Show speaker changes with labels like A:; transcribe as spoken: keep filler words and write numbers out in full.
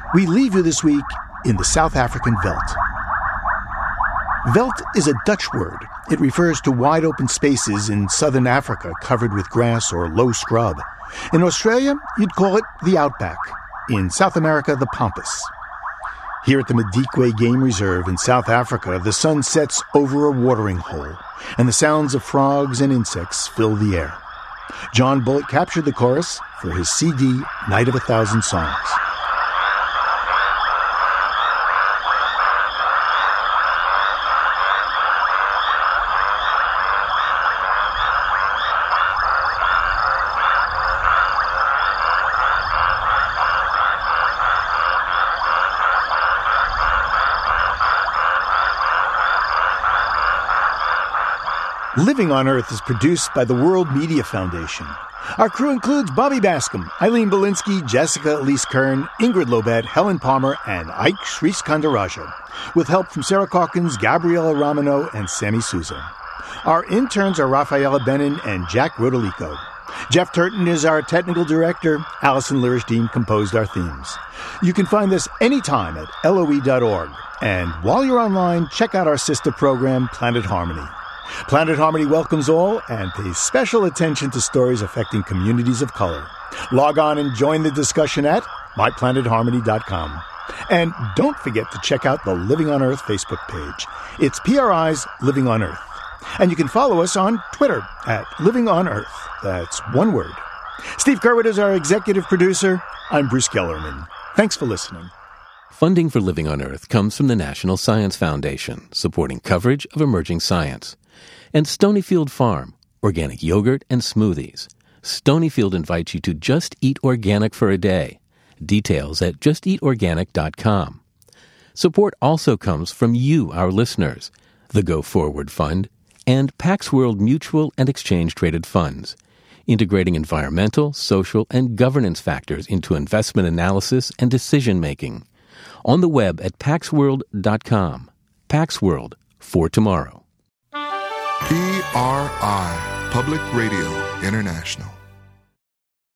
A: We leave you this week in the South African veld. Veld is a Dutch word. It refers to wide open spaces in southern Africa covered with grass or low scrub. In Australia, you'd call it the outback. In South America, the pampas. Here at the Madikwe Game Reserve in South Africa, the sun sets over a watering hole, and the sounds of frogs and insects fill the air. John Bullock captured the chorus for his C D, Night of a Thousand Songs. Living on Earth is produced by the World Media Foundation. Our crew includes Bobby Bascom, Eileen Belinsky, Jessica Elise Kern, Ingrid Lobet, Helen Palmer, and Ike Sriskandarajah, with help from Sarah Calkins, Gabriella Romano, and Sammy Souza. Our interns are Rafaela Benin and Jack Rodolico. Jeff Turton is our technical director. Allison Lirish-Dean composed our themes. You can find us anytime at L O E dot org. And while you're online, check out our sister program, Planet Harmony. Planet Harmony welcomes all and pays special attention to stories affecting communities of color. Log on and join the discussion at my planet harmony dot com. And don't forget to check out the Living on Earth Facebook page. It's P R I's Living on Earth. And you can follow us on Twitter at Living on Earth. That's one word. Steve Kerwood is our executive producer. I'm Bruce Gellerman. Thanks for listening.
B: Funding for Living on Earth comes from the National Science Foundation, supporting coverage of emerging science. And Stonyfield Farm, organic yogurt and smoothies. Stonyfield invites you to just eat organic for a day. Details at just eat organic dot com. Support also comes from you, our listeners, the Go Forward Fund, and Pax World Mutual and Exchange Traded Funds, integrating environmental, social, and governance factors into investment analysis and decision-making. On the web at pax world dot com. Pax World, for tomorrow.
C: P R I, Public Radio International.